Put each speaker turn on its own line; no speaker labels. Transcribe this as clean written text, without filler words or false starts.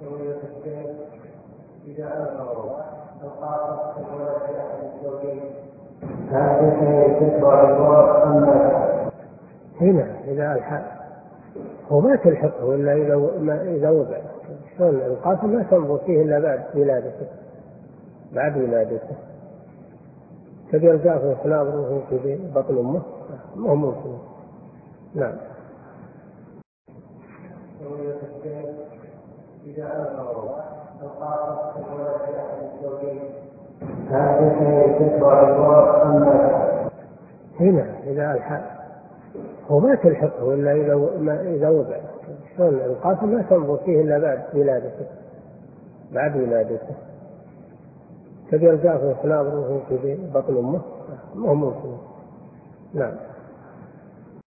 إذا أمروا القاصر الولد أحد الزوجين هذه تكبر أما هنا إذا الحق هو ما تلحقه إلا إذا وضع. شلون القاصر ما تنظر فيه إلا بعد ولادته تبي يرجع في خلال روحه في بطن أمه ما هو ممكن. نعم. إذا أمروا القاصر الولد أحد الزوجين هذه تكبر أما هنا إذا الحق هو ما تلحقه إلا إذا وضع. شلون القاصر ما تنظر فيه إلا بعد ولادته تبي يرجع في خلال روحه في بطن أمه ما هو ممكن. نعم.